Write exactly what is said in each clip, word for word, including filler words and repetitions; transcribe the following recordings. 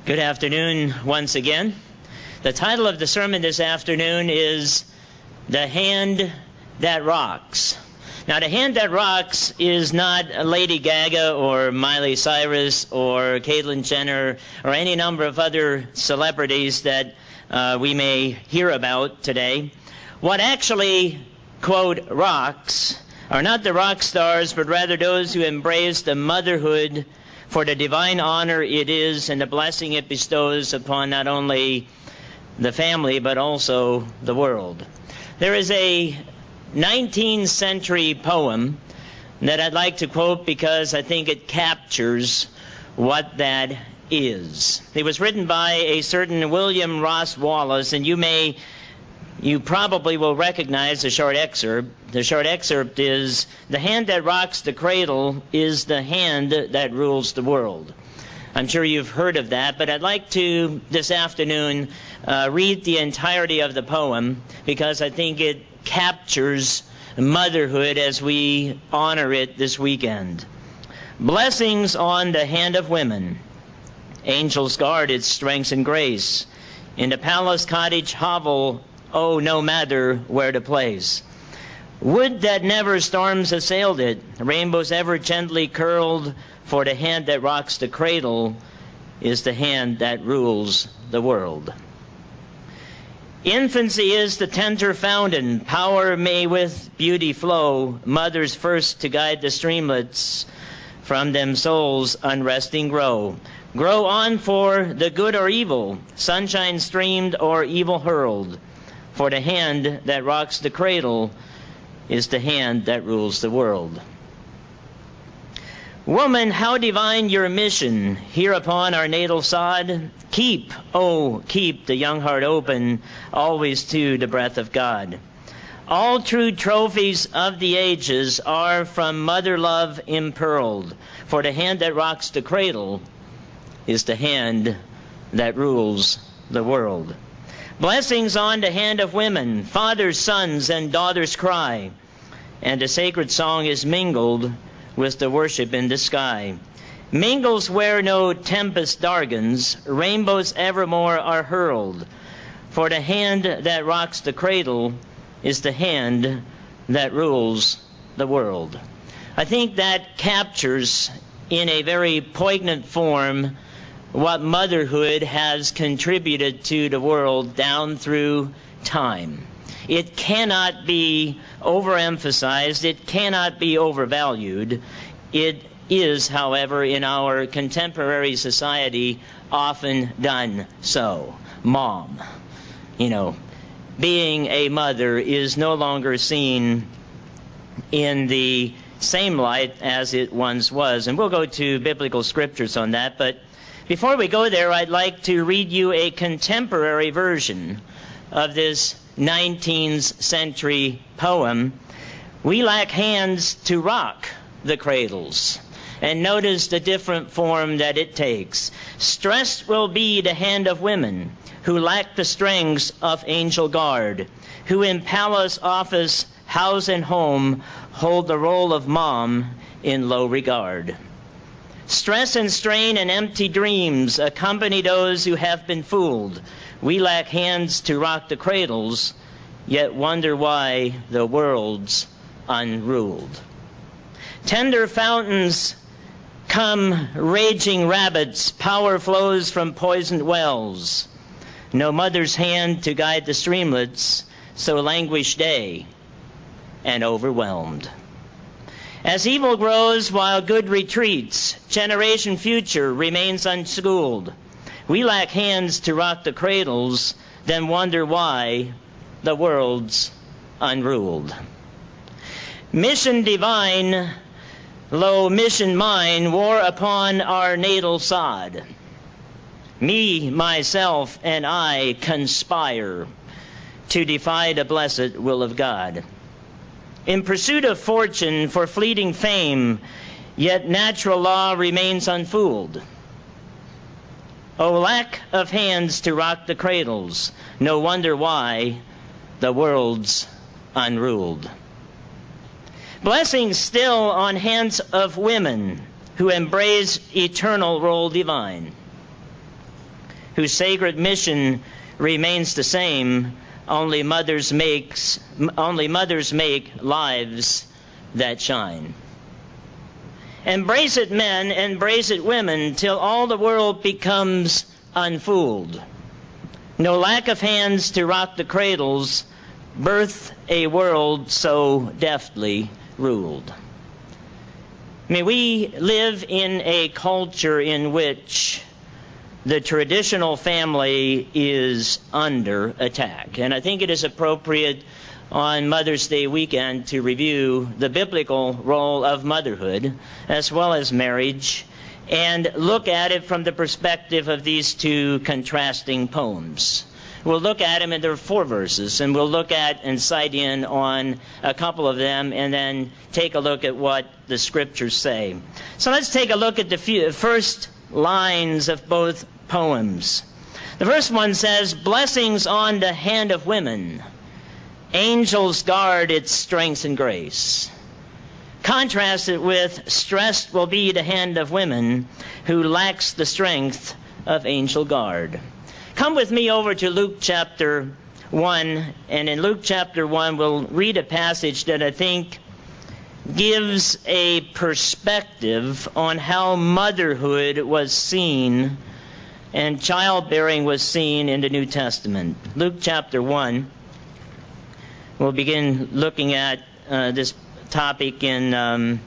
Good afternoon once again. The title of the sermon this afternoon is The Hand That Rocks. Now, The Hand That Rocks is not Lady Gaga or Miley Cyrus or Caitlyn Jenner or any number of other celebrities that uh, we may hear about today. What actually, quote, rocks are not the rock stars, but rather those who embrace the motherhood for the divine honor it is and the blessing it bestows upon not only the family, but also the world. There is a nineteenth century poem that I'd like to quote because I think it captures what that is. It was written by a certain William Ross Wallace, and you may You probably will recognize the short excerpt. The short excerpt is, "The hand that rocks the cradle is the hand that rules the world." I'm sure you've heard of that, but I'd like to, this afternoon, uh, read the entirety of the poem because I think it captures motherhood as we honor it this weekend. Blessings on the hand of women. Angels guard its strength and grace. In the palace cottage hovel, oh, no matter where to place. Would that never storms assailed it, rainbows ever gently curled, for the hand that rocks the cradle is the hand that rules the world. Infancy is the tender fountain, power may with beauty flow, mothers first to guide the streamlets, from them souls unresting grow. Grow on for the good or evil, sunshine streamed or evil hurled, for the hand that rocks the cradle is the hand that rules the world. Woman, how divine your mission here upon our natal sod. Keep, oh, keep the young heart open, always to the breath of God. All true trophies of the ages are from mother love impearled, for the hand that rocks the cradle is the hand that rules the world. Blessings on the hand of women, fathers, sons, and daughters cry, and the sacred song is mingled with the worship in the sky. Mingles where no tempest darkens, rainbows evermore are hurled, for the hand that rocks the cradle is the hand that rules the world. I think that captures in a very poignant form what motherhood has contributed to the world down through time. It cannot be overemphasized. It cannot be overvalued. It is, however, in our contemporary society, often done so. Mom, you know, being a mother is no longer seen in the same light as it once was. And we'll go to biblical scriptures on that, but before we go there, I'd like to read you a contemporary version of this nineteenth century poem. We lack hands to rock the cradles. And notice the different form that it takes. Stressed will be the hand of women who lack the strength of angel guard, who in palace, office, house, and home hold the role of mom in low regard. Stress and strain and empty dreams accompany those who have been fooled. We lack hands to rock the cradles, yet wonder why the world's unruled. Tender fountains come raging rabbits, power flows from poisoned wells. No mother's hand to guide the streamlets, so languish day and overwhelmed. As evil grows while good retreats, generation future remains unschooled. We lack hands to rock the cradles, then wonder why the world's unruled. Mission divine, lo, mission mine, war upon our natal sod. Me, myself, and I conspire to defy the blessed will of God. In pursuit of fortune for fleeting fame, yet natural law remains unfooled. O lack of hands to rock the cradles, no wonder why the world's unruled. Blessings still on hands of women who embrace eternal role divine. whose sacred mission remains the same. Only mothers makes only mothers make lives that shine. Embrace it, men, embrace it, women, till all the world becomes unfooled. No lack of hands to rock the cradles, birth a world so deftly ruled. I mean, we live in a culture in which the traditional family is under attack. And I think it is appropriate on Mother's Day weekend to review the biblical role of motherhood as well as marriage and look at it from the perspective of these two contrasting poems. We'll look at them, and there are four verses, and we'll look at and cite in on a couple of them and then take a look at what the scriptures say. So let's take a look at the few, first lines of both poems. The first one says, "Blessings on the hand of women. Angels guard its strength and grace." Contrast it with, "Stressed will be the hand of women who lacks the strength of angel guard." Come with me over to Luke chapter one, and in Luke chapter one we'll read a passage that I think gives a perspective on how motherhood was seen and childbearing was seen in the New Testament. Luke chapter one, we'll begin looking at uh, this topic in um,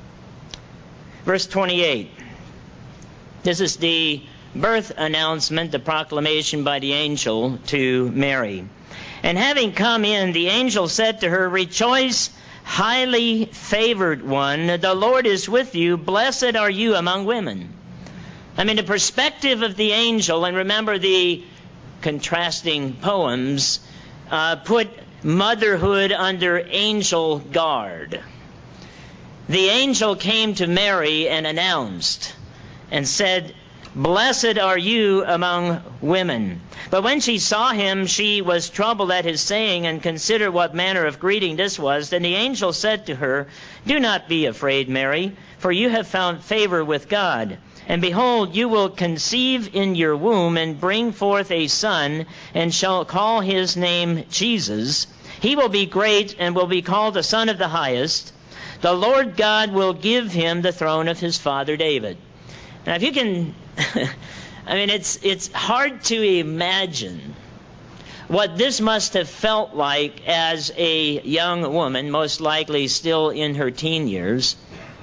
verse twenty-eight. This is the birth announcement, the proclamation by the angel to Mary. "And having come in, the angel said to her, 'Rejoice, highly favored one, the Lord is with you. Blessed are you among women.'" I mean, the perspective of the angel, and remember the contrasting poems, uh, put motherhood under angel guard. The angel came to Mary and announced and said, "Blessed are you among women." But when she saw him, she was troubled at his saying, and considered what manner of greeting this was. Then the angel said to her, "Do not be afraid, Mary, for you have found favor with God. And behold, you will conceive in your womb and bring forth a son, and shall call his name Jesus. He will be great and will be called the Son of the Highest. The Lord God will give him the throne of his father David." Now, if you can, I mean, it's it's hard to imagine what this must have felt like as a young woman, most likely still in her teen years,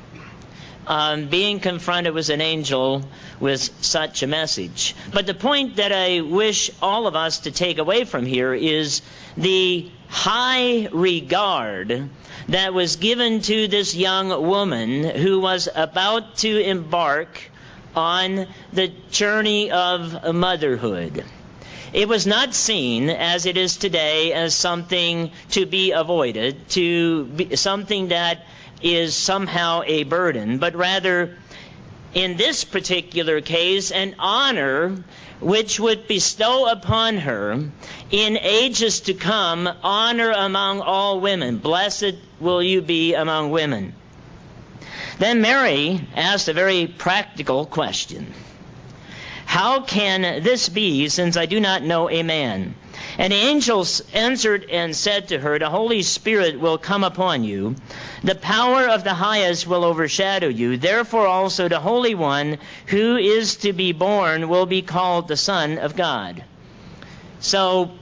um, being confronted with an angel with such a message. But the point that I wish all of us to take away from here is the high regard that was given to this young woman who was about to embark on the journey of motherhood. It was not seen, as it is today, as something to be avoided, to be something that is somehow a burden, but rather, in this particular case, an honor which would bestow upon her in ages to come honor among all women. Blessed will you be among women. Then Mary asked a very practical question. "How can this be, since I do not know a man?" And the angel answered and said to her, "The Holy Spirit will come upon you. The power of the Highest will overshadow you. Therefore also the Holy One who is to be born will be called the Son of God." So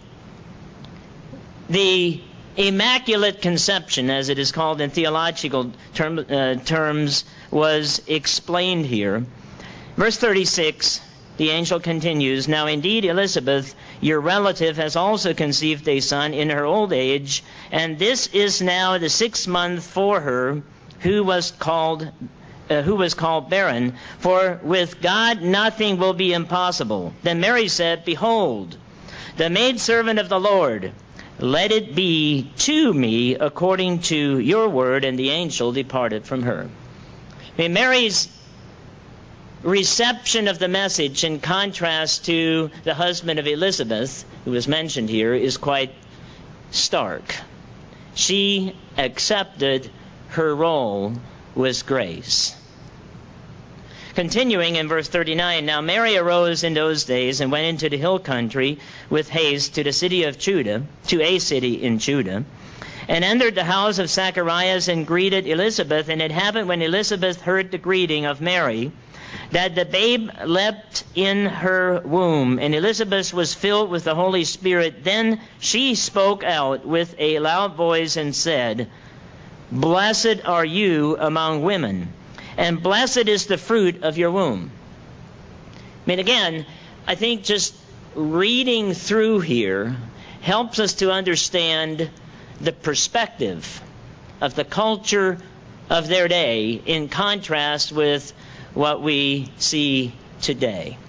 the Immaculate Conception, as it is called in theological term, uh, terms, was explained here. Verse thirty-six, the angel continues, "Now indeed Elizabeth, your relative, has also conceived a son in her old age, and this is now the sixth month for her who was called uh, who was called barren, for with God nothing will be impossible." Then Mary said, "Behold, the maidservant of the Lord, let it be to me according to your word," and the angel departed from her. I mean, Mary's reception of the message, in contrast to the husband of Elizabeth, who was mentioned here, is quite stark. She accepted her role with grace. Continuing in verse thirty-nine, now Mary arose in those days and went into the hill country with haste to the city of Judah, to a city in Judah, and entered the house of Zacharias and greeted Elizabeth. And it happened when Elizabeth heard the greeting of Mary, that the babe leapt in her womb, and Elizabeth was filled with the Holy Spirit. Then she spoke out with a loud voice and said, Blessed are you among women, and blessed is the fruit of your womb. I mean, again, I think just reading through here helps us to understand the perspective of the culture of their day in contrast with what we see today.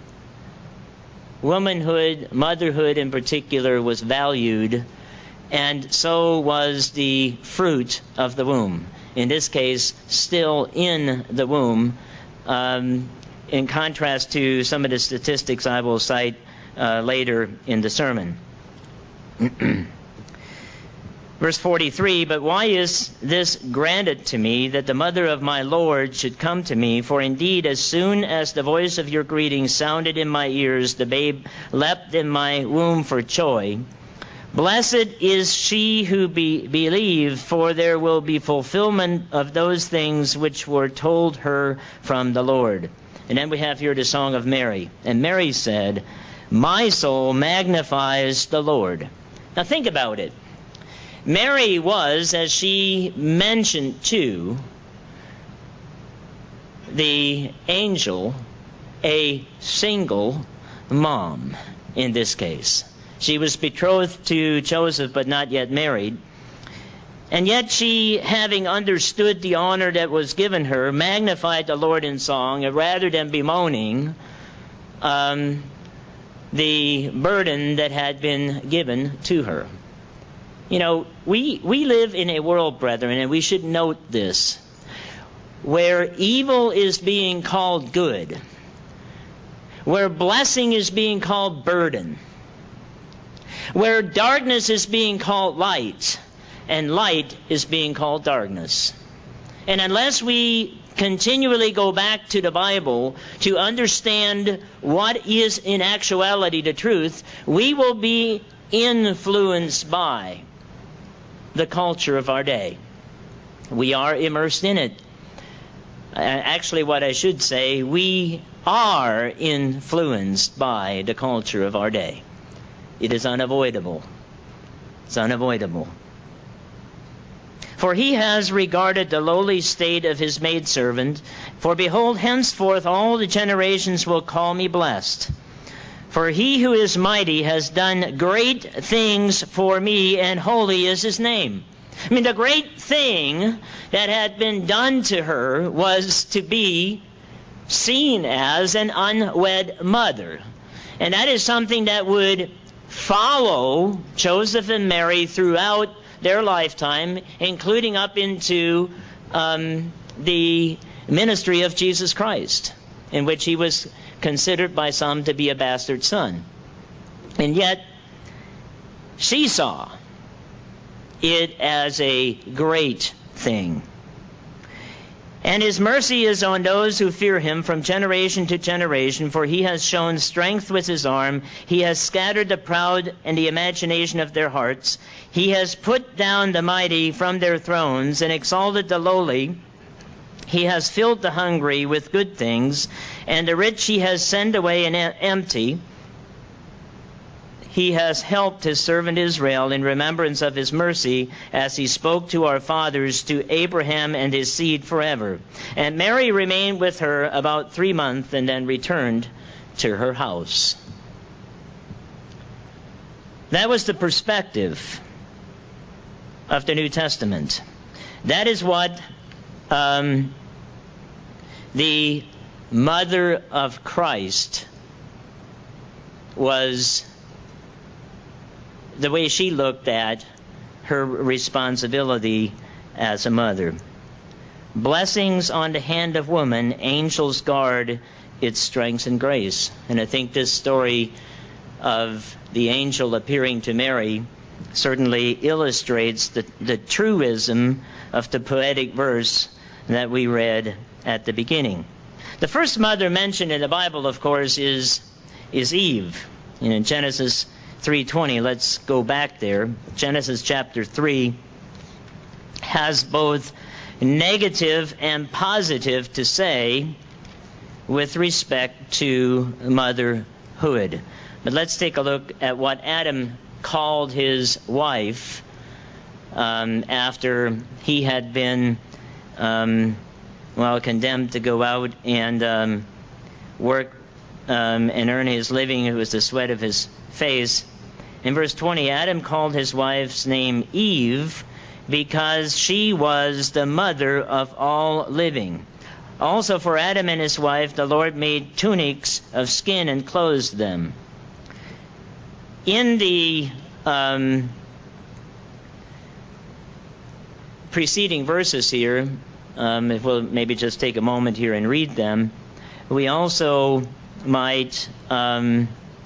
Womanhood, motherhood in particular, was valued, and so was the fruit of the womb. In this case, still in the womb, um, in contrast to some of the statistics I will cite uh, later in the sermon. Verse forty-three, but why is this granted to me, that the mother of my Lord should come to me? For indeed, as soon as the voice of your greeting sounded in my ears, the babe leapt in my womb for joy. Blessed is she who be, believed, for there will be fulfillment of those things which were told her from the Lord. And then we have here the Song of Mary. And Mary said, my soul magnifies the Lord. Now think about it. Mary was, as she mentioned to the angel, a single mom in this case. She was betrothed to Joseph, but not yet married. And yet she, having understood the honor that was given her, magnified the Lord in song, rather than bemoaning um, the burden that had been given to her. You know, we, we live in a world, brethren, and we should note this, where evil is being called good, where blessing is being called burden, where darkness is being called light, and light is being called darkness. And unless we continually go back to the Bible to understand what is in actuality the truth, we will be influenced by the culture of our day. We are immersed in it. Actually, what I should say, we are influenced by the culture of our day. It is unavoidable. It's unavoidable. For he has regarded the lowly state of his maidservant. For behold, henceforth all the generations will call me blessed. For he who is mighty has done great things for me, and holy is his name. I mean, the great thing that had been done to her was to be seen as an unwed mother. And that is something that would follow Joseph and Mary throughout their lifetime, including up into um, the ministry of Jesus Christ, in which he was considered by some to be a bastard son. And yet, she saw it as a great thing. And his mercy is on those who fear him from generation to generation, for he has shown strength with his arm. He has scattered the proud in the imagination of their hearts. He has put down the mighty from their thrones and exalted the lowly. He has filled the hungry with good things, and the rich he has sent away empty. He has helped his servant Israel in remembrance of his mercy, as he spoke to our fathers, to Abraham and his seed forever. And Mary remained with her about three months, and then returned to her house. That was the perspective of the New Testament. That is what um, the mother of Christ was, the way she looked at her responsibility as a mother. Blessings on the hand of woman, angels guard its strength and grace. And I think this story of the angel appearing to Mary certainly illustrates the, the truism of the poetic verse that we read at the beginning. The first mother mentioned in the Bible, of course, is, is Eve. And in Genesis three twenty, let's go back there. Genesis chapter three has both negative and positive to say with respect to motherhood. But let's take a look at what Adam called his wife um, after he had been, um, well, condemned to go out and um, work um, and earn his living. It was the sweat of his face. In verse twenty, Adam called his wife's name Eve because she was the mother of all living. Also for Adam and his wife, the Lord made tunics of skin and clothed them. In the um, preceding verses here, um, if we'll maybe just take a moment here and read them, we also might um,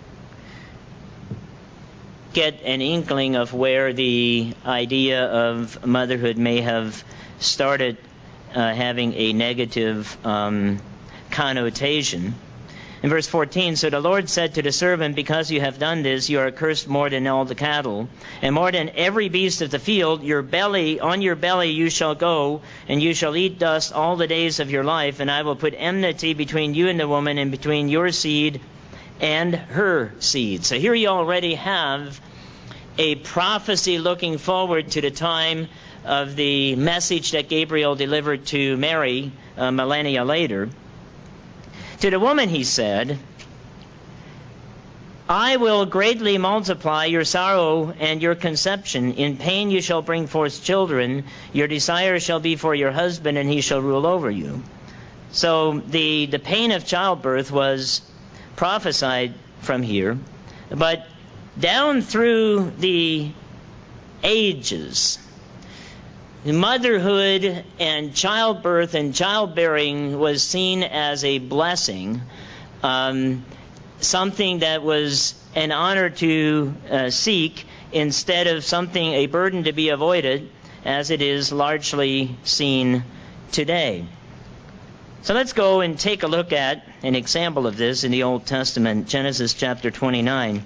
get an inkling of where the idea of motherhood may have started uh, having a negative um, connotation. In verse fourteen, so the Lord said to the servant, because you have done this, you are cursed more than all the cattle, and more than every beast of the field. Your belly, on your belly you shall go, and you shall eat dust all the days of your life, and I will put enmity between you and the woman, and between your seed and her seed. So here you already have a prophecy looking forward to the time of the message that Gabriel delivered to Mary uh, millennia later. To the woman he said, I will greatly multiply your sorrow and your conception. In pain you shall bring forth children. Your desire shall be for your husband, and he shall rule over you. So the, the pain of childbirth was prophesied from here. But down through the ages, motherhood and childbirth and childbearing was seen as a blessing, um, something that was an honor to uh, seek instead of something, a burden to be avoided, as it is largely seen today. So let's go and take a look at an example of this in the Old Testament, Genesis chapter twenty-nine.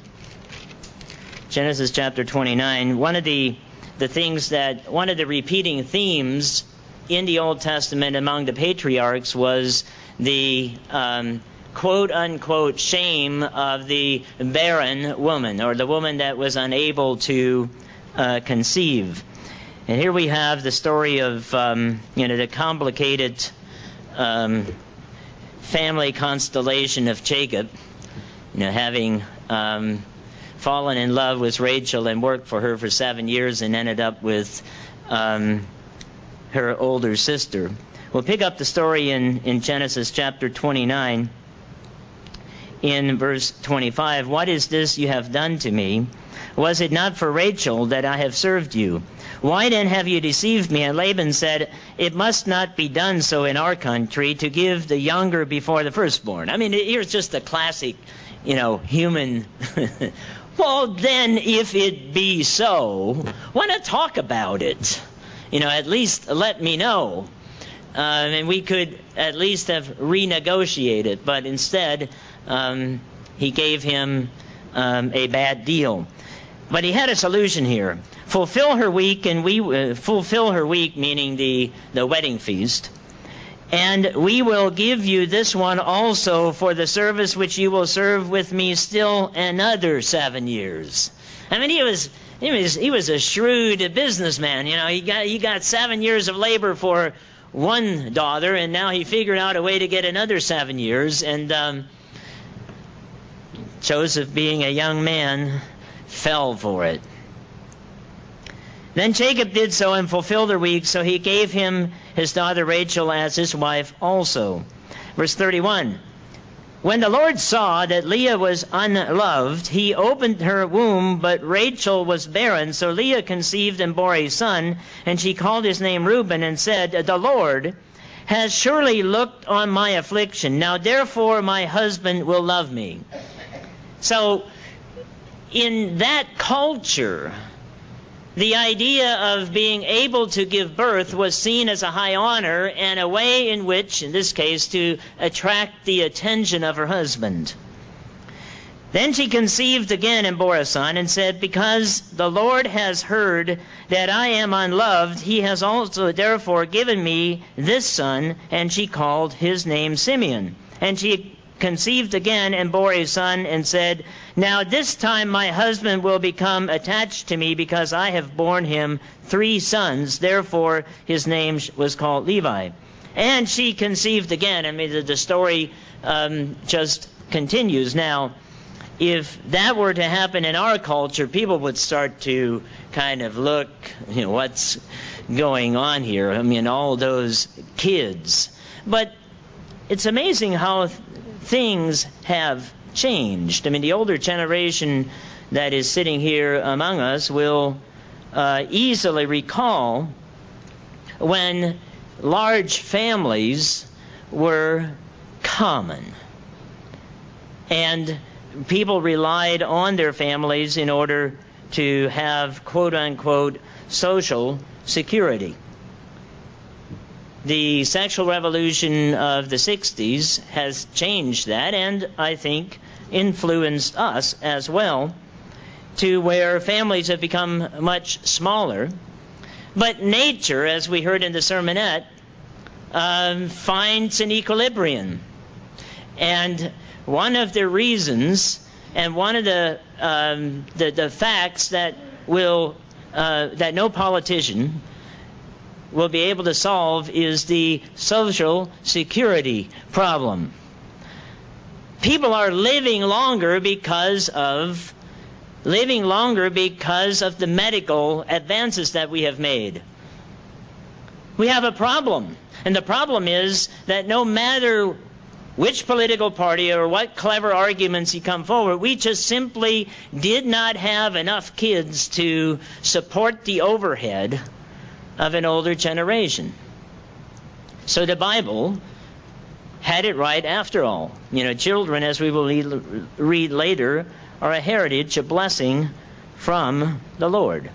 Genesis chapter twenty-nine, one of the the things that, one of the repeating themes in the Old Testament among the patriarchs was the um, quote-unquote shame of the barren woman, or the woman that was unable to uh, conceive. And here we have the story of, um, you know, the complicated um, family constellation of Jacob, you know, having Um, fallen in love with Rachel and worked for her for seven years and ended up with um, her older sister. We'll pick up the story in, in Genesis chapter twenty-nine in verse twenty-five. What is this you have done to me? Was it not for Rachel that I have served you? Why then have you deceived me? And Laban said, it must not be done so in our country to give the younger before the firstborn. I mean, here's just a classic, you know, human well, then, if it be so, why not talk about it? You know, at least let me know. Uh, and we could at least have renegotiated. But instead, um, he gave him um, a bad deal. But he had a solution here. Fulfill her week, and we uh, fulfill her week, meaning the, the wedding feast. And we will give you this one also for the service which you will serve with me still another seven years. I mean, he was he was he was a shrewd businessman. You know, he got he got seven years of labor for one daughter, and now he figured out a way to get another seven years. And um, Joseph, being a young man, fell for it. Then Jacob did so and fulfilled her week, so he gave him his daughter Rachel as his wife also. Verse thirty-one, when the Lord saw that Leah was unloved, he opened her womb, but Rachel was barren. So Leah conceived and bore a son, and she called his name Reuben and said, the Lord has surely looked on my affliction. Now therefore my husband will love me. So in that culture, the idea of being able to give birth was seen as a high honor and a way in which, in this case, to attract the attention of her husband. Then she conceived again and bore a son, and said, Because the Lord has heard that I am unloved, he has also therefore given me this son. And she called his name Simeon. And she conceived again and bore a son, and said, Now this time my husband will become attached to me, because I have borne him three sons. Therefore his name was called Levi. And she conceived again. I mean, the, the story um, just continues. Now, if that were to happen in our culture, people would start to kind of look, you know, what's going on here? I mean, all those kids. But it's amazing how th- things have changed. I mean, the older generation that is sitting here among us will uh, easily recall when large families were common. And people relied on their families in order to have, quote-unquote, social security. The sexual revolution of the sixties has changed that, and I think influenced us as well, to where families have become much smaller. But nature, as we heard in the sermonette, um, finds an equilibrium. And one of the reasons, and one of the um, the, the facts that will uh, that no politician will be able to solve is the social security problem. People are living longer because of living longer because of the medical advances that we have made. We have a problem, and the problem is that no matter which political party or what clever arguments you come forward, we just simply did not have enough kids to support the overhead of an older generation. So the Bible had it right after all. You know, children, as we will read later, are a heritage, a blessing from the Lord.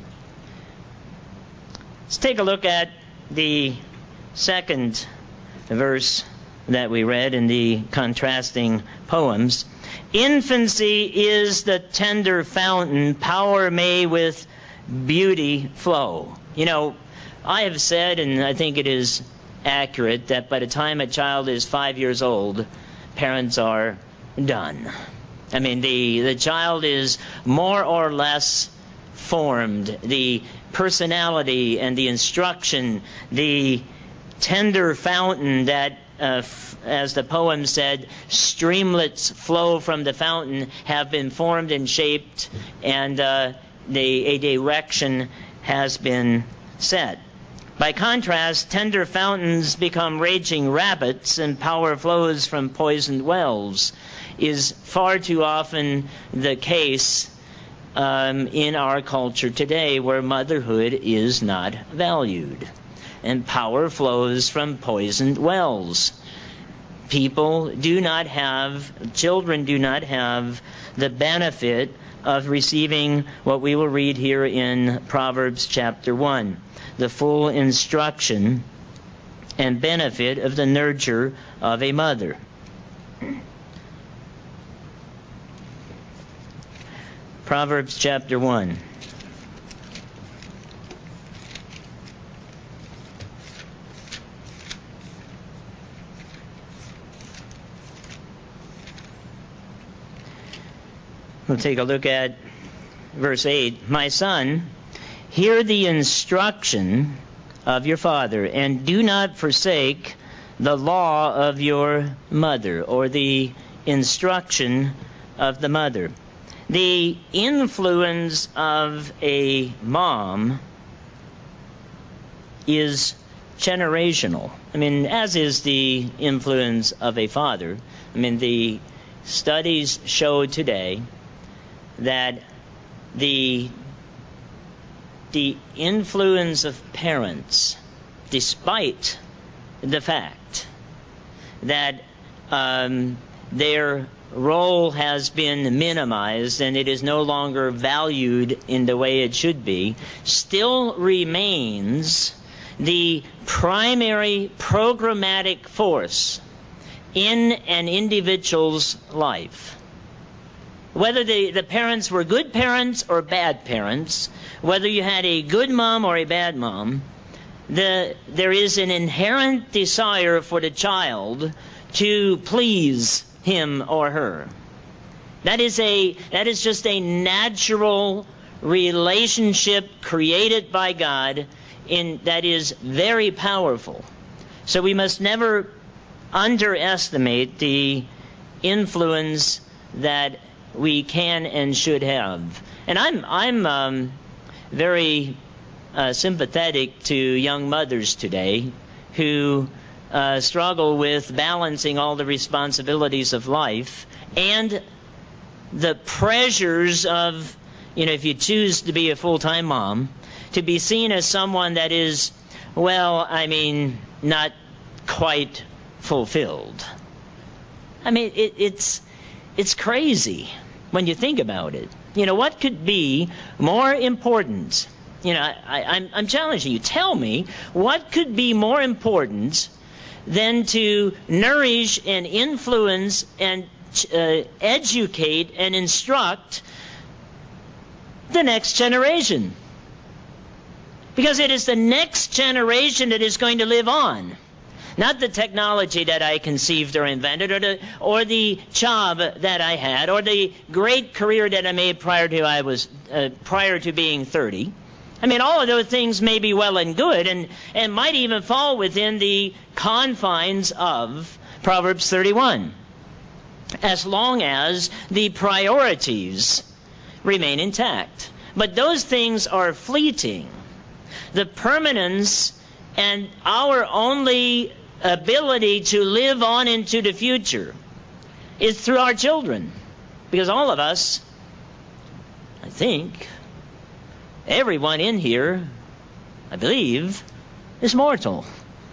Let's take a look at the second verse that we read in the contrasting poems. Infancy is the tender fountain, power may with beauty flow. You know, I have said, and I think it is accurate, that by the time a child is five years old, parents are done. I mean, the, the child is more or less formed. The personality and the instruction, the tender fountain that, uh, f- as the poem said, streamlets flow from the fountain, have been formed and shaped, and uh, the, a direction has been set. By contrast, tender fountains become raging rapids, and power flows from poisoned wells, is far too often the case um, in our culture today, where motherhood is not valued, and power flows from poisoned wells. People do not have, children do not have the benefit of receiving what we will read here in Proverbs chapter one. The full instruction and benefit of the nurture of a mother. Proverbs chapter one. We'll take a look at verse eight. My son, hear the instruction of your father, and do not forsake the law of your mother, or the instruction of the mother. The influence of a mom is generational. I mean, as is the influence of a father. I mean, the studies show today that the the influence of parents, despite the fact that um, their role has been minimized and it is no longer valued in the way it should be, still remains the primary programmatic force in an individual's life. Whether the, the parents were good parents or bad parents, whether you had a good mom or a bad mom, the, there is an inherent desire for the child to please him or her. That is a that is just a natural relationship created by God in that is very powerful. So we must never underestimate the influence that we can and should have. And I'm I'm um, very uh, sympathetic to young mothers today who Uh, struggle with balancing all the responsibilities of life and the pressures of, you know, if you choose to be a full-time mom, to be seen as someone that is, well, I mean, not quite fulfilled. I mean, it, it's it's crazy when you think about it. You know, what could be more important? You know, I, I'm, I'm challenging you. Tell me, what could be more important than to nourish and influence and uh, educate and instruct the next generation? Because it is the next generation that is going to live on. Not the technology that I conceived or invented, or the or the job that I had, or the great career that I made prior to I was uh, prior to being thirty. I mean, all of those things may be well and good, and, and might even fall within the confines of Proverbs thirty-one, as long as the priorities remain intact. But those things are fleeting. The permanence and our only ability to live on into the future is through our children. Because all of us, I think, everyone in here, I believe, is mortal.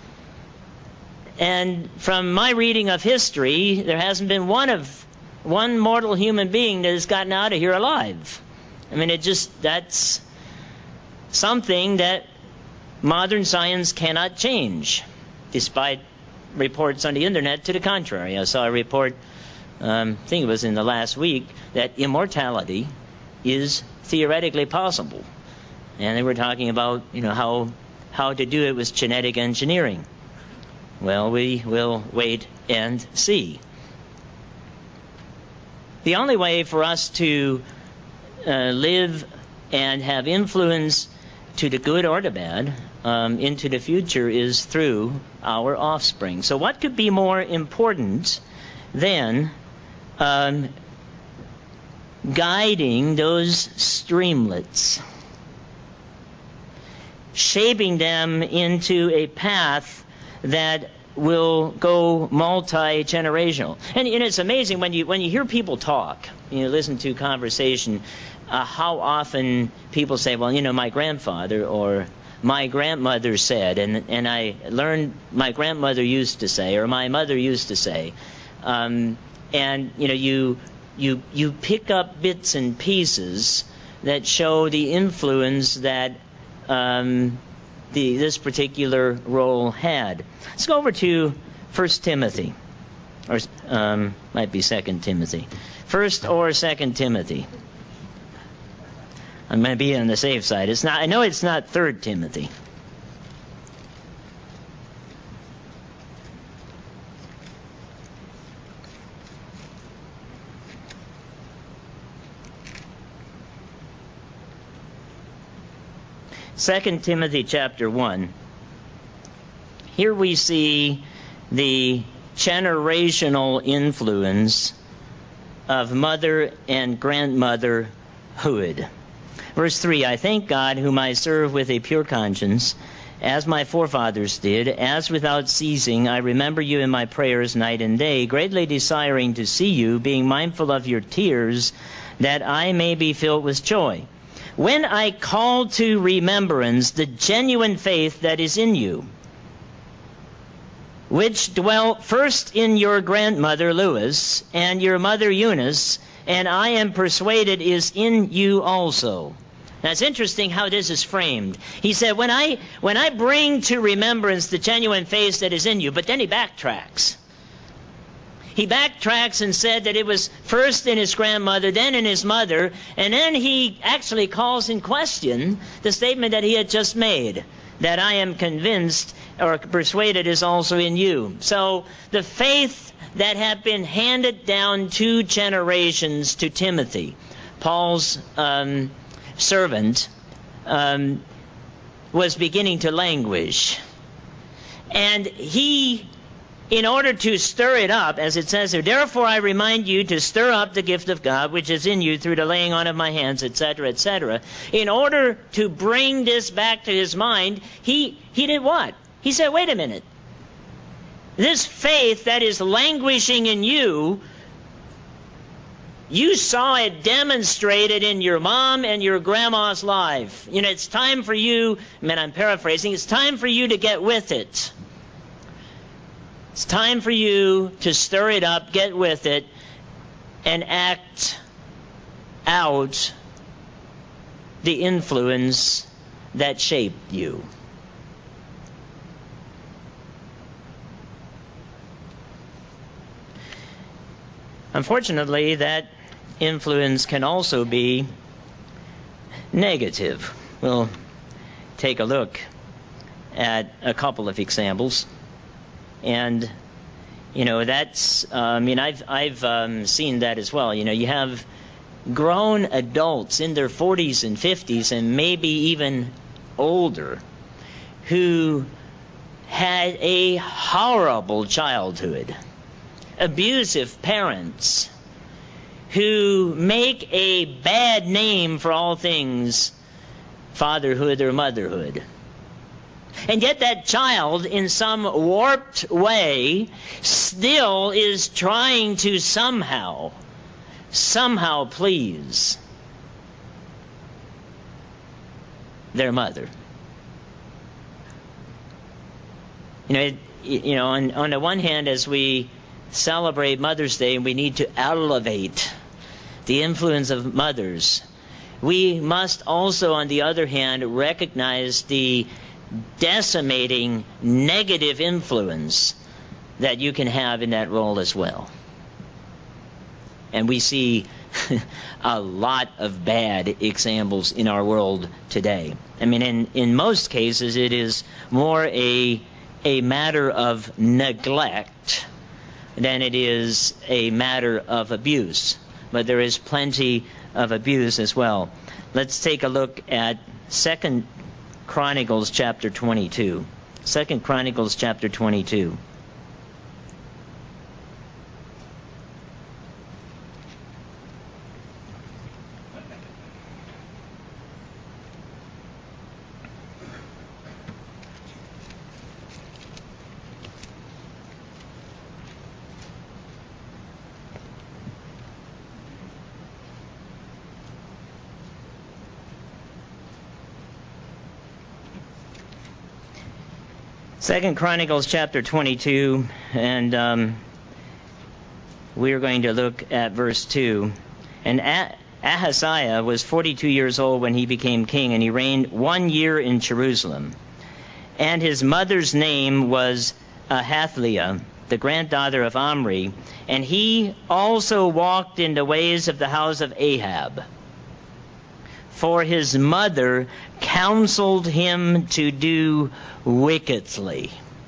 And from my reading of history, there hasn't been one of one mortal human being that has gotten out of here alive. I mean, it just, that's something that modern science cannot change, despite reports on the internet to the contrary. I saw a report, um, I think it was in the last week, that immortality is theoretically possible. And they were talking about, you know, how how to do it with genetic engineering. Well, we will wait and see. The only way for us to uh, live and have influence to the good or the bad um, into the future is through our offspring. So what could be more important than um, guiding those streamlets, shaping them into a path that will go multi-generational. And, and it's amazing when you when you hear people talk, you know, listen to conversation, uh, how often people say, well, you know, my grandfather or my grandmother said, and and I learned my grandmother used to say, or my mother used to say, um, and you know, you you you pick up bits and pieces that show the influence that um, the this particular role had. Let's go over to First Timothy, or um, might be Second Timothy, First or Second Timothy. I'm going to be on the safe side. It's not. I know it's not Third Timothy. Second Timothy chapter one. Here we see the generational influence of mother and grandmotherhood. Verse three, I thank God whom I serve with a pure conscience, as my forefathers did, as without ceasing I remember you in my prayers night and day, greatly desiring to see you, being mindful of your tears, that I may be filled with joy. When I call to remembrance the genuine faith that is in you, which dwelt first in your grandmother Lois and your mother Eunice, and I am persuaded is in you also. Now it's interesting how this is framed. He said, when I when I bring to remembrance the genuine faith that is in you, but then he backtracks. He backtracks and said that it was first in his grandmother, then in his mother, and then he actually calls in question the statement that he had just made, that I am convinced or persuaded is also in you. So the faith that had been handed down two generations to Timothy, Paul's um, servant, um, was beginning to languish. And he, in order to stir it up, as it says here, therefore I remind you to stir up the gift of God which is in you through the laying on of my hands, et cetera, et cetera. In order to bring this back to his mind, he, he did what? He said, wait a minute. This faith that is languishing in you, you saw it demonstrated in your mom and your grandma's life. You know, it's time for you, I mean, I'm paraphrasing, it's time for you to get with it. It's time for you to stir it up, get with it, and act out the influence that shaped you. Unfortunately, that influence can also be negative. We'll take a look at a couple of examples. And, you know, that's, uh, I mean, I've, I've um, seen that as well. You know, you have grown adults in their forties and fifties and maybe even older who had a horrible childhood, abusive parents who make a bad name for all things fatherhood or motherhood. And yet that child, in some warped way, still is trying to somehow, somehow please their mother. You know, it, you know, on, on the one hand, as we celebrate Mother's Day, we need to elevate the influence of mothers. We must also, on the other hand, recognize the decimating negative influence that you can have in that role as well. And we see a lot of bad examples in our world today. I mean, in, in most cases, it is more a, a matter of neglect than it is a matter of abuse. But there is plenty of abuse as well. Let's take a look at Second Chronicles chapter twenty-two. Second Chronicles chapter twenty-two. Second Chronicles chapter twenty-two, and um, we are going to look at verse two. And Ahaziah was forty-two years old when he became king, and he reigned one year in Jerusalem. And his mother's name was Ahathliah, the granddaughter of Omri, and he also walked in the ways of the house of Ahab. For his mother counseled him to do wickedly.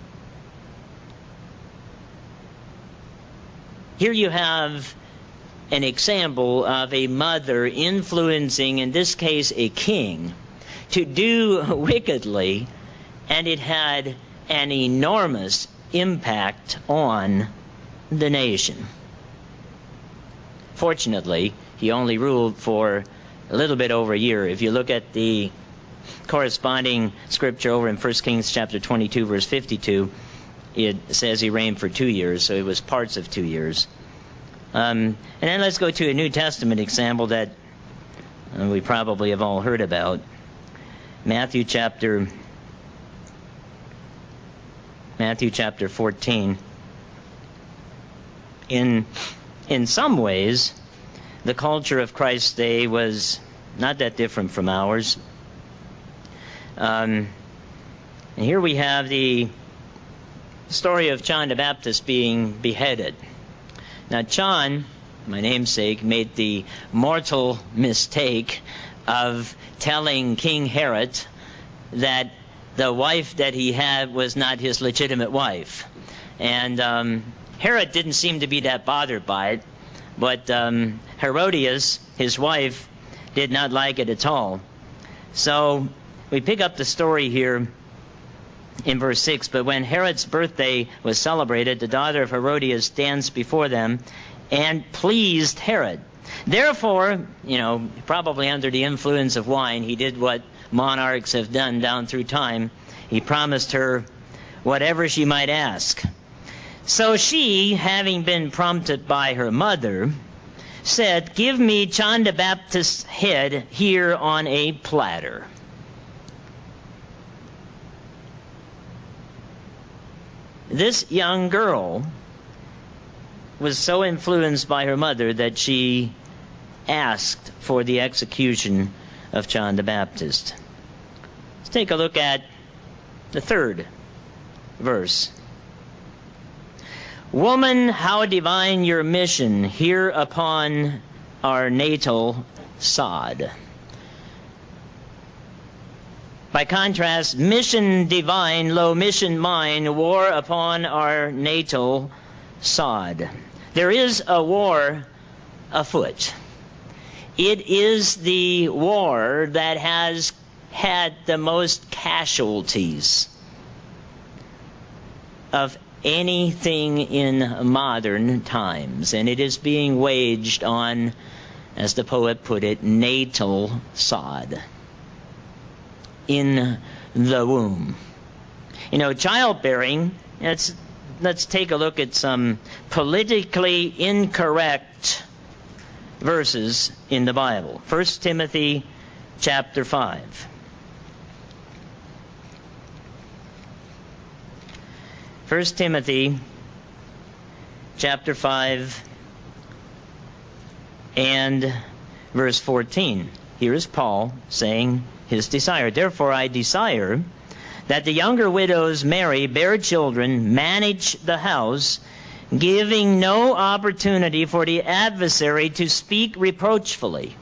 Here you have an example of a mother influencing, in this case, a king, to do wickedly, and it had an enormous impact on the nation. Fortunately, he only ruled for a little bit over a year. If you look at the corresponding scripture over in First Kings chapter twenty-two, verse fifty-two, it says he reigned for two years, so it was parts of two years. Um, and then let's go to a New Testament example that uh, we probably have all heard about. Matthew chapter Matthew chapter fourteen. In, in some ways, the culture of Christ's day was not that different from ours. Um, and here we have the story of John the Baptist being beheaded. Now, John, my namesake, made the mortal mistake of telling King Herod that the wife that he had was not his legitimate wife. And um, Herod didn't seem to be that bothered by it, but um, Herodias, his wife, did not like it at all. So we pick up the story here in verse six. But when Herod's birthday was celebrated, the daughter of Herodias danced before them and pleased Herod. Therefore, you know, probably under the influence of wine, he did what monarchs have done down through time. He promised her whatever she might ask. So she, having been prompted by her mother, said, "Give me John the Baptist's head here on a platter." This young girl was so influenced by her mother that she asked for the execution of John the Baptist. Let's take a look at the third verse. "Woman, how divine your mission here upon our natal sod." By contrast, mission divine, lo, mission mine, war upon our natal sod. There is a war afoot. It is the war that has had the most casualties of anything in modern times, and it is being waged on, as the poet put it, natal sod, in the womb. You know, childbearing, let's, let's take a look at some politically incorrect verses in the Bible. First Timothy chapter five. First Timothy chapter five and verse fourteen. Here is Paul saying his desire. "Therefore I desire that the younger widows marry, bear children, manage the house, giving no opportunity for the adversary to speak reproachfully."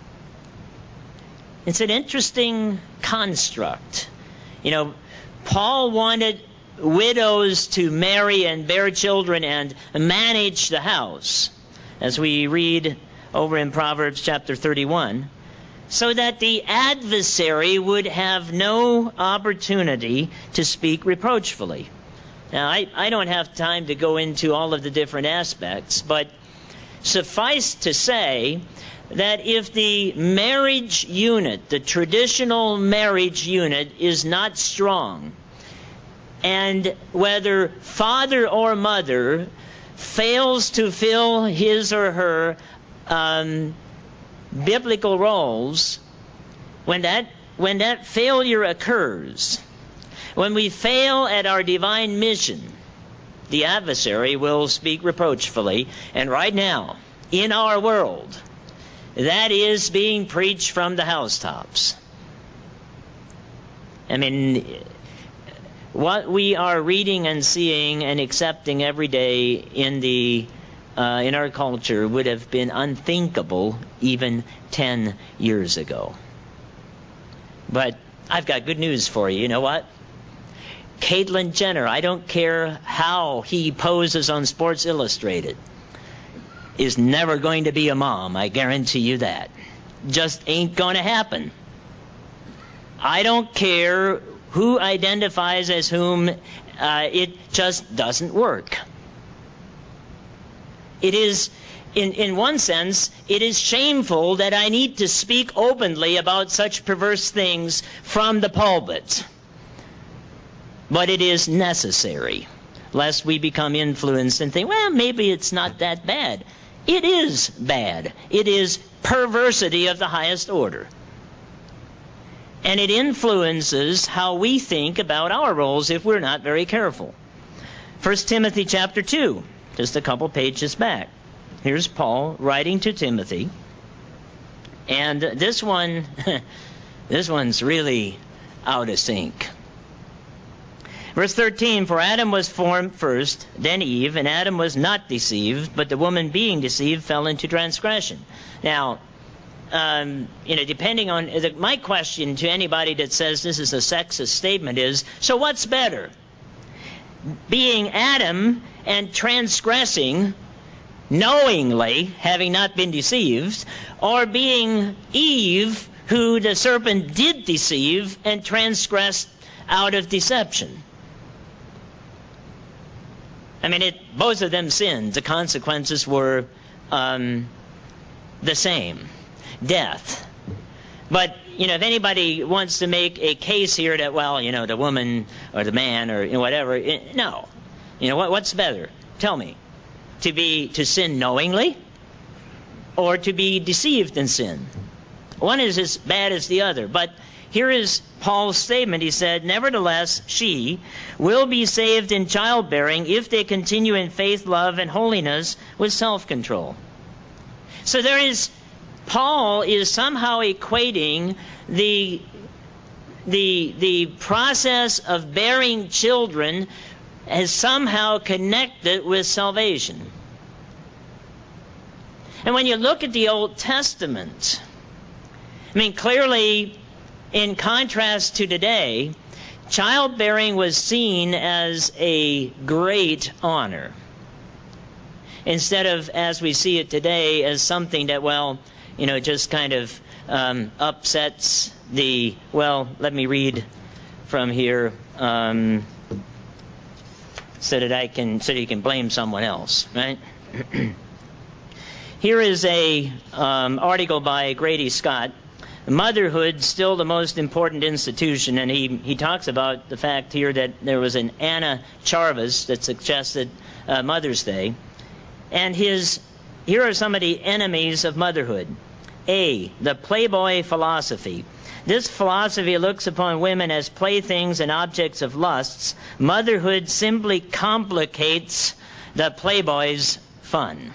It's an interesting construct. You know, Paul wanted widows to marry and bear children and manage the house, as we read over in Proverbs chapter thirty-one, so that the adversary would have no opportunity to speak reproachfully. Now, I, I don't have time to go into all of the different aspects, but suffice to say that if the marriage unit, the traditional marriage unit, is not strong, and whether father or mother fails to fill his or her um, biblical roles, when that when that failure occurs, when we fail at our divine mission, the adversary will speak reproachfully. And right now, in our world, that is being preached from the housetops. I mean, what we are reading and seeing and accepting every day in the uh, in our culture would have been unthinkable even ten years ago. But I've got good news for you. You know what? Caitlyn Jenner, I don't care how he poses on Sports Illustrated, is never going to be a mom. I guarantee you that. Just ain't going to happen. I don't care who identifies as whom. Uh, it just doesn't work. It is, in, in one sense, it is shameful that I need to speak openly about such perverse things from the pulpit. But it is necessary, lest we become influenced and think, well, maybe it's not that bad. It is bad. It is perversity of the highest order. And it influences how we think about our roles if we're not very careful. First Timothy chapter two, just a couple pages back. Here's Paul writing to Timothy. And this one, this one's really out of sync. Verse thirteen, for Adam was formed first, then Eve, and Adam was not deceived, but the woman being deceived fell into transgression. Now, um, you know, depending on, my question to anybody that says this is a sexist statement is, so what's better? Being Adam and transgressing, knowingly, having not been deceived, or being Eve, who the serpent did deceive and transgressed out of deception? I mean, it, both of them sinned. The consequences were um, the same. Death. But, you know, if anybody wants to make a case here that, well, you know, the woman or the man or you know, whatever, it, no. You know, what, what's better? Tell me. To be, to sin knowingly or to be deceived in sin? One is as bad as the other. But here is Paul's statement. He said, nevertheless, she will be saved in childbearing if they continue in faith, love, and holiness with self-control. So there is, Paul is somehow equating the, the, the process of bearing children as somehow connected with salvation. And when you look at the Old Testament, I mean, clearly, in contrast to today, childbearing was seen as a great honor, instead of, as we see it today, as something that, well, you know, just kind of um, upsets the, well, let me read from here, um, so that I can, so that you can blame someone else, right? Here is a um, article by Grady Scott. Motherhood still the most important institution, and he, he talks about the fact here that there was an Anna Charvis that suggested uh, Mother's Day. And his here are some of the enemies of motherhood. A, the Playboy philosophy. This philosophy looks upon women as playthings and objects of lusts. Motherhood simply complicates the Playboy's fun.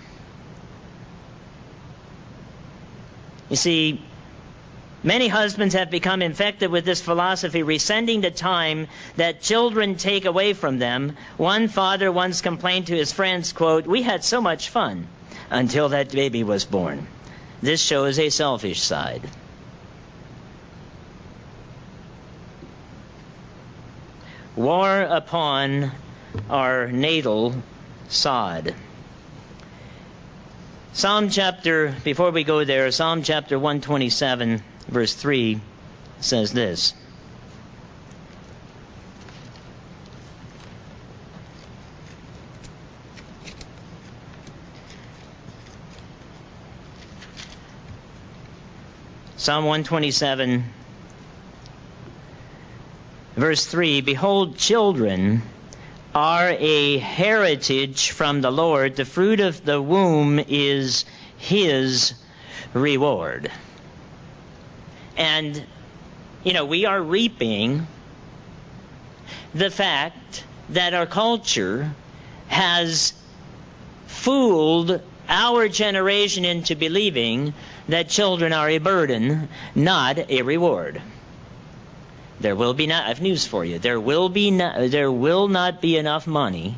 You see, many husbands have become infected with this philosophy, resenting the time that children take away from them. One father once complained to his friends, quote, "We had so much fun until that baby was born." This shows a selfish side. War upon our natal sod. Psalm chapter, before we go there, Psalm chapter one twenty-seven, verse three says this. Psalm one twenty-seven, verse three, "Behold, children are a heritage from the Lord. The fruit of the womb is His reward." And, you know, we are reaping the fact that our culture has fooled our generation into believing that children are a burden, not a reward. There will be not, I have news for you, there will be not, there will not be enough money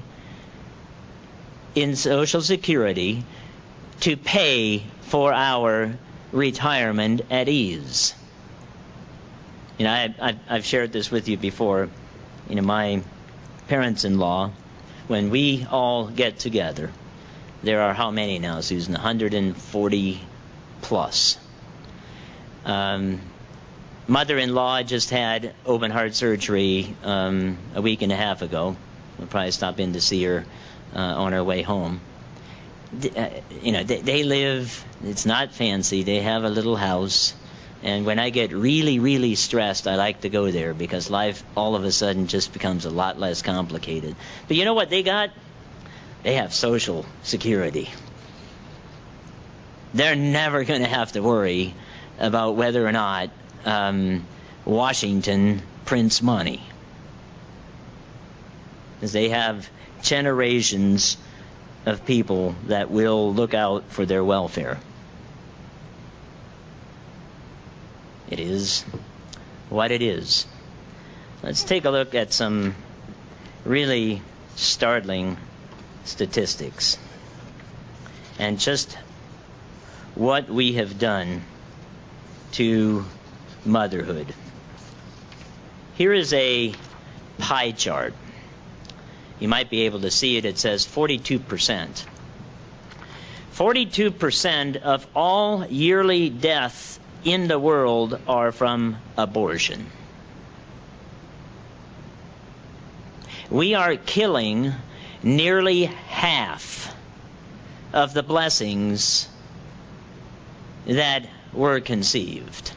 in Social Security to pay for our retirement at ease. You know, I, I, I've shared this with you before. You know, my parents-in-law, when we all get together, there are how many now, Susan? one hundred forty plus. Um, Mother-in-law just had open heart surgery um, a week and a half ago. We'll probably stop in to see her uh, on our way home. D- uh, you know, they, they live, it's not fancy, they have a little house. And when I get really, really stressed, I like to go there because life all of a sudden just becomes a lot less complicated. But you know what they got? They have Social Security. They're never going to have to worry about whether or not um, Washington prints money. is they have generations of people that will look out for their welfare. It is what it is. Let's take a look at some really startling statistics and just what we have done to motherhood. Here is a pie chart. You might be able to see it. It says forty-two percent. forty-two percent of all yearly deaths in the world are from abortion. We are killing nearly half of the blessings that were conceived.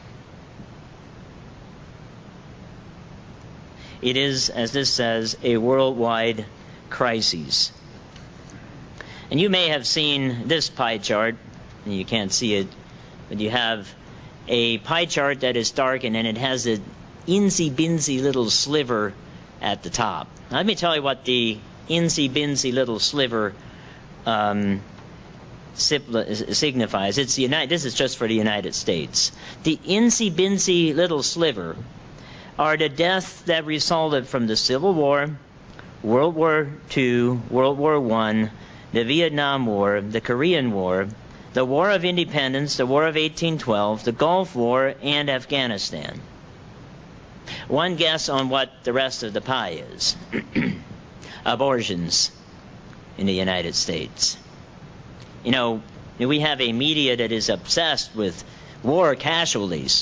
It is, as this says, a worldwide crisis. And you may have seen this pie chart, and you can't see it, but you have a pie chart that is darkened, and it has an insy-binsy little sliver at the top. Now, let me tell you what the insy-binsy little sliver um, signifies. It's the United. This is just for the United States. The insy-binsy little sliver are the deaths that resulted from the Civil War, World War Two, World War One, the Vietnam War, the Korean War, the War of Independence, the War of eighteen twelve, the Gulf War, and Afghanistan. One guess on what the rest of the pie is. Abortions in the United States. You know, we have a media that is obsessed with war casualties.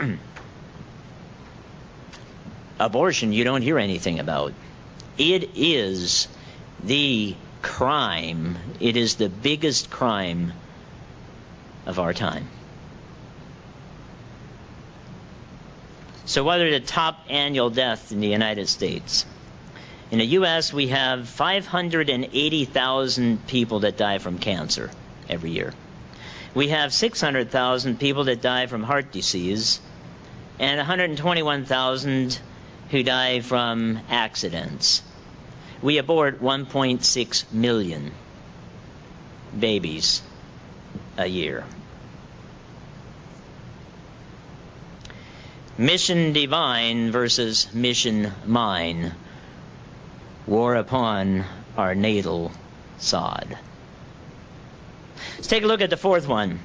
Abortion, you don't hear anything about. It is the crime. It is the biggest crime of our time. So what are the top annual deaths in the United States? In the U S, we have five hundred eighty thousand people that die from cancer every year. We have six hundred thousand people that die from heart disease, and one hundred twenty-one thousand who die from accidents. We abort one point six million babies a year. Mission divine versus mission mine. War upon our natal sod. Let's take a look at the fourth one.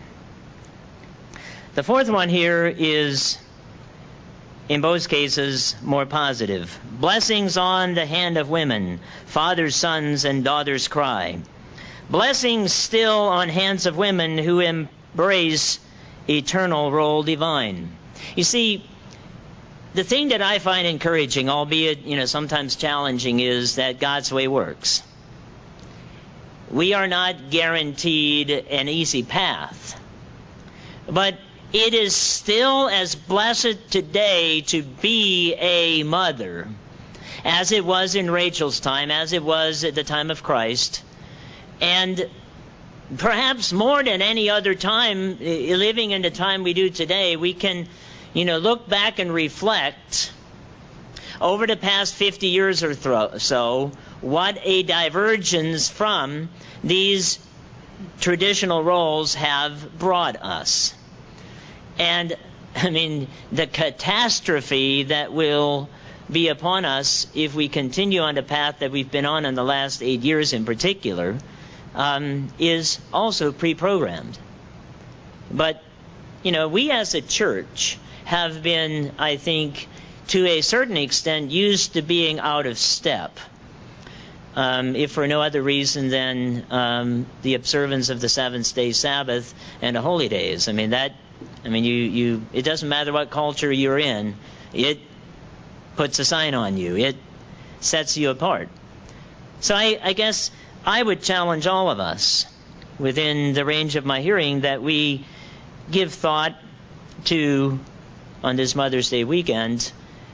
The fourth one here is, in both cases, more positive. Blessings on the hand of women, fathers, sons, and daughters cry. Blessings still on hands of women who embrace eternal role divine. You see, the thing that I find encouraging, albeit, you know, sometimes challenging, is that God's way works. We are not guaranteed an easy path, but it is still as blessed today to be a mother as it was in Rachel's time, as it was at the time of Christ, and perhaps more than any other time, living in the time we do today, we can, you know, look back and reflect over the past fifty years or so what a divergence from these traditional roles have brought us. And, I mean, the catastrophe that will be upon us if we continue on the path that we've been on in the last eight years in particular um, is also pre-programmed. But, you know, we as a church have been, I think, to a certain extent used to being out of step. Um, if for no other reason than um, the observance of the seventh-day Sabbath and the holy days. I mean, that, I mean, you, you, it doesn't matter what culture you're in, it puts a sign on you. It sets you apart. So I, I guess I would challenge all of us within the range of my hearing that we give thought to, on this Mother's Day weekend,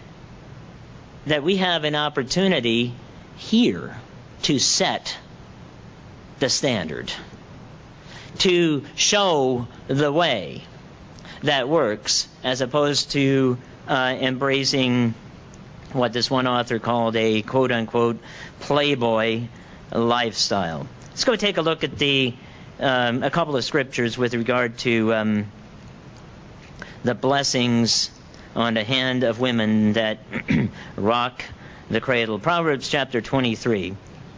that we have an opportunity here to set the standard, to show the way that works, as opposed to uh, embracing what this one author called a quote-unquote playboy lifestyle. Let's go take a look at the um, a couple of scriptures with regard to um, the blessings on the hand of women that rock the cradle. Proverbs chapter twenty-three.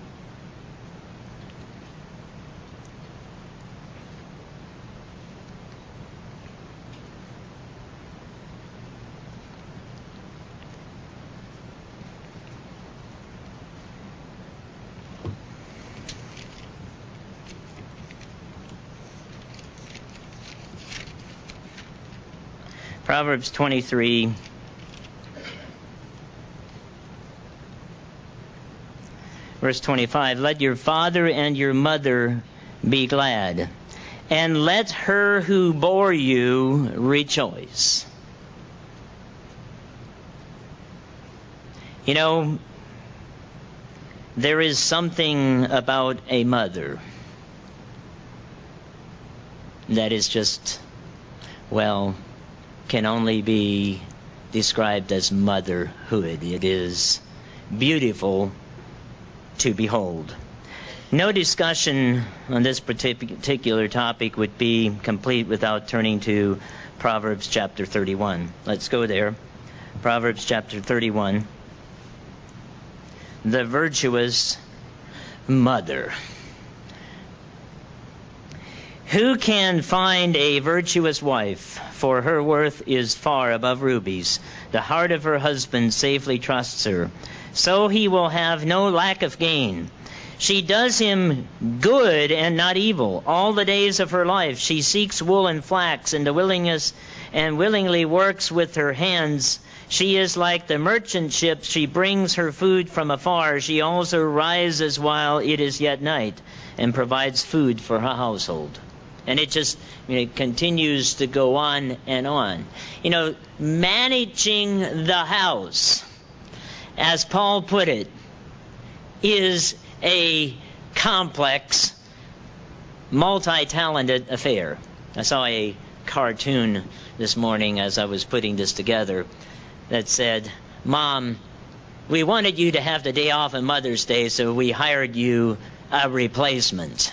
Proverbs twenty-three, verse twenty-five, let your father and your mother be glad, and let her who bore you rejoice. You know, there is something about a mother that is just, well, can only be described as motherhood. It is beautiful to behold. No discussion on this particular topic would be complete without turning to Proverbs chapter thirty-one. Let's go there. Proverbs chapter thirty-one. The virtuous mother. Who can find a virtuous wife? For her worth is far above rubies. The heart of her husband safely trusts her, so he will have no lack of gain. She does him good and not evil. All the days of her life she seeks wool and flax, and the willingness and willingly works with her hands. She is like the merchant ships. She brings her food from afar. She also rises while it is yet night, and provides food for her household. And it just you know, continues to go on and on. You know, managing the house, as Paul put it, is a complex, multi-talented affair. I saw a cartoon this morning as I was putting this together that said, Mom, we wanted you to have the day off on Mother's Day, so we hired you a replacement.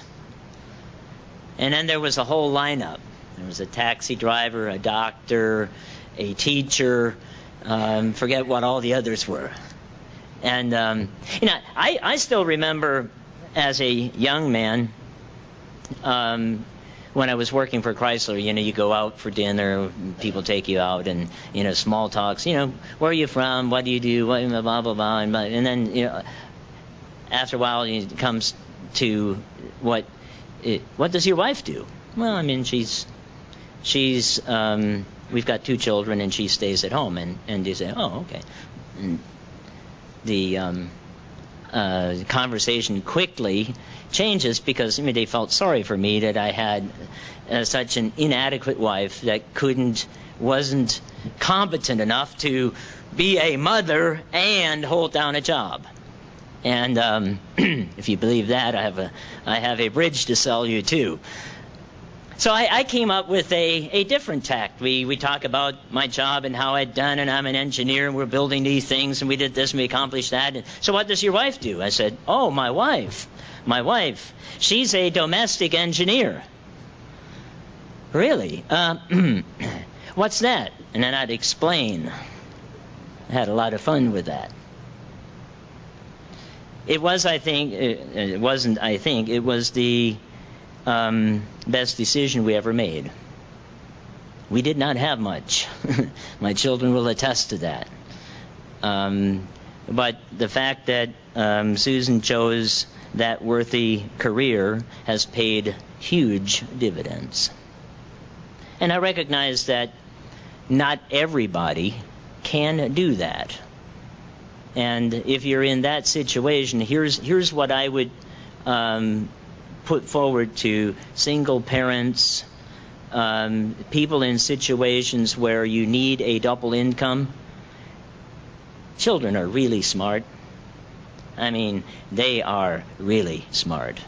And then there was a whole lineup. There was a taxi driver, a doctor, a teacher, um, forget what all the others were. And, um, you know, I, I still remember as a young man, um, when I was working for Chrysler, you know, you go out for dinner, people take you out, and, you know, small talks, you know, where are you from, what do you do, what, blah, blah, blah, and, and then, you know, after a while it comes to what, it, what does your wife do? Well, I mean, she's, she's, um, we've got two children, and she stays at home, and, and you say, oh, okay. And the um, uh, conversation quickly changes because I mean, they felt sorry for me that I had uh, such an inadequate wife that couldn't, wasn't competent enough to be a mother and hold down a job. And um, if you believe that, I have a I have a bridge to sell you too. So I, I came up with a, a different tact. We we talk about my job and how I'd done, and I'm an engineer, and we're building these things, and we did this, and we accomplished that. And so what does your wife do? I said, oh, my wife. My wife. She's a domestic engineer. Really? Uh, what's that? And then I'd explain. I had a lot of fun with that. It was, I think, it wasn't, I think, it was the um, best decision we ever made. We did not have much. My children will attest to that. Um, but the fact that um, Susan chose that worthy career has paid huge dividends. And I recognize that not everybody can do that. And if you're in that situation, here's here's what I would um, put forward to single parents, um, people in situations where you need a double income. Children are really smart. I mean, they are really smart.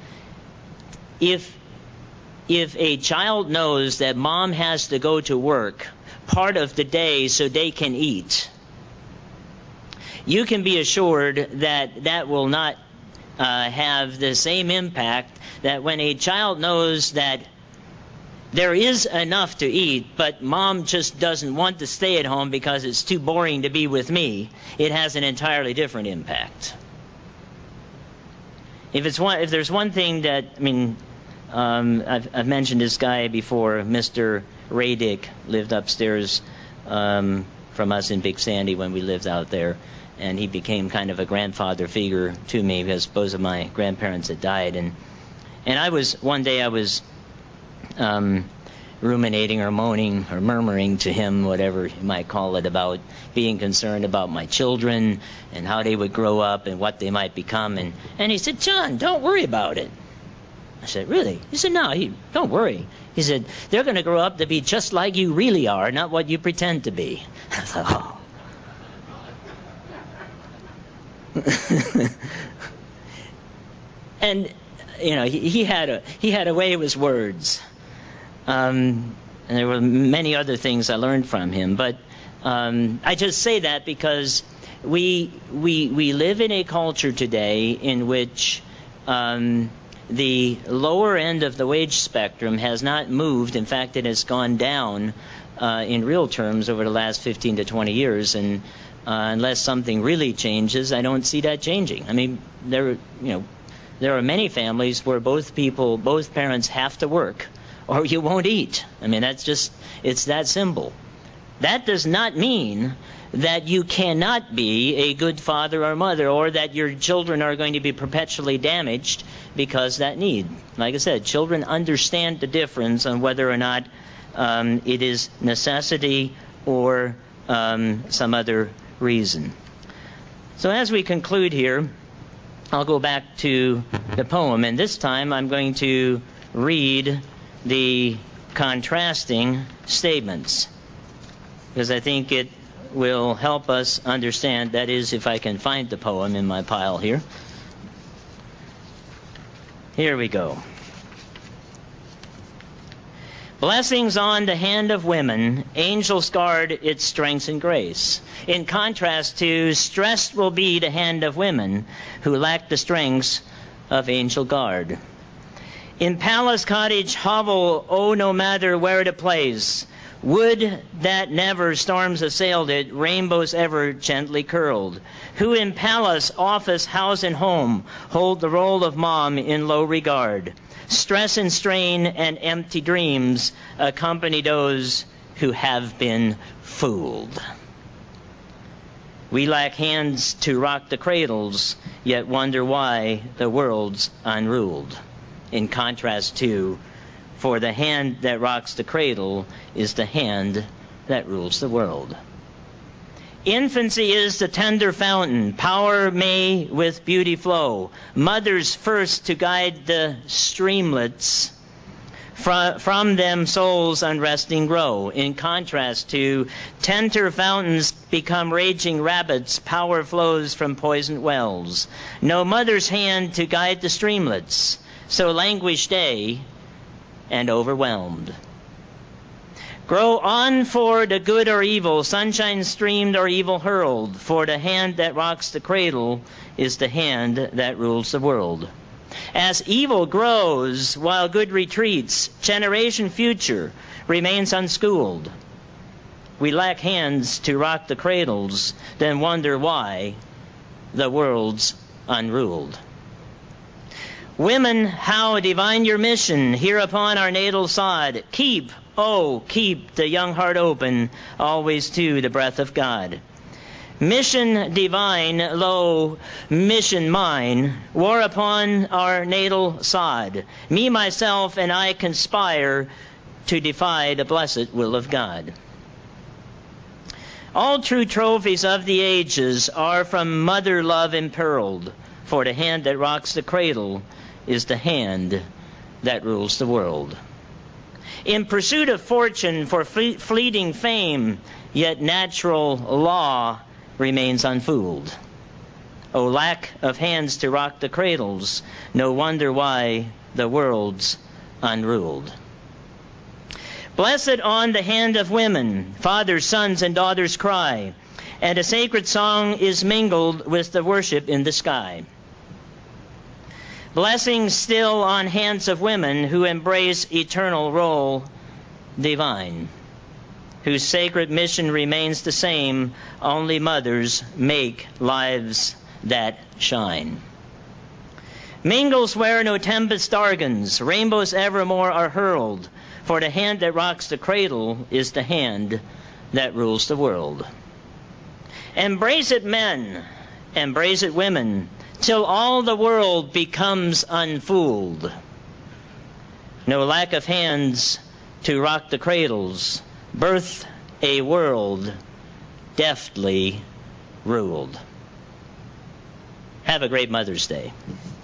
If if a child knows that mom has to go to work part of the day so they can eat, you can be assured that that will not uh, have the same impact that when a child knows that there is enough to eat, but mom just doesn't want to stay at home because it's too boring to be with me. It has an entirely different impact. If it's one, if there's one thing that, I mean, um, I've, I've mentioned this guy before, Mister Radick, lived upstairs um, from us in Big Sandy when we lived out there, and he became kind of a grandfather figure to me because both of my grandparents had died, and and I was one day I was. Um, ruminating or moaning or murmuring to him, whatever you might call it, about being concerned about my children and how they would grow up and what they might become. And, and he said, John, don't worry about it. I said, really? He said, no, he, don't worry. He said, they're going to grow up to be just like you really are, not what you pretend to be. I thought, oh. And, you know, he, he had a he had a way with his words. Um, and there were many other things I learned from him. But um, I just say that because we we we live in a culture today in which um, the lower end of the wage spectrum has not moved. In fact, it has gone down uh, in real terms over the last fifteen to twenty years. And uh, unless something really changes, I don't see that changing. I mean, there you know there are many families where both people, both parents have to work, or you won't eat. I mean, that's just, it's that simple. That does not mean that you cannot be a good father or mother, or that your children are going to be perpetually damaged because that need. Like I said, children understand the difference on whether or not um, it is necessity or um, some other reason. So as we conclude here, I'll go back to the poem, and this time I'm going to read the contrasting statements, because I think it will help us understand. That is, if I can find the poem in my pile here. Here we go. Blessings on the hand of women, angels guard its strength and grace. In contrast to, stressed will be the hand of women who lack the strengths of angel guard. In palace, cottage, hovel, oh, no matter where the place, would that never storms assailed it, rainbows ever gently curled. Who in palace, office, house, and home hold the role of mom in low regard. Stress and strain and empty dreams accompany those who have been fooled. We lack hands to rock the cradles, yet wonder why the world's unruled. In contrast to, for the hand that rocks the cradle is the hand that rules the world. Infancy is the tender fountain, power may with beauty flow. Mothers first to guide the streamlets, from, from them souls unresting grow. In contrast to, tender fountains become raging rapids, power flows from poisoned wells. No mother's hand to guide the streamlets, so languish they and overwhelmed. Grow on for the good or evil, sunshine streamed or evil hurled, for the hand that rocks the cradle is the hand that rules the world. As evil grows while good retreats, generation future remains unschooled. We lack hands to rock the cradles, then wonder why the world's unruled. Women, how divine your mission here upon our natal sod. Keep, oh, keep the young heart open, always to the breath of God. Mission divine, lo, mission mine, war upon our natal sod. Me, myself, and I conspire to defy the blessed will of God. All true trophies of the ages are from mother love impearled, for the hand that rocks the cradle is the hand that rules the world. In pursuit of fortune for fle- fleeting fame, yet natural law remains unfooled. O lack of hands to rock the cradles, no wonder why the world's unruled. Blessed on the hand of women, fathers, sons, and daughters cry, and a sacred song is mingled with the worship in the sky. Blessings still on hands of women who embrace eternal role divine, whose sacred mission remains the same, only mothers make lives that shine. Mingles where no tempest darkens, rainbows evermore are hurled, for the hand that rocks the cradle is the hand that rules the world. Embrace it, men, embrace it, women, till all the world becomes unfooled. No lack of hands to rock the cradles, birth a world deftly ruled. Have a great Mother's Day.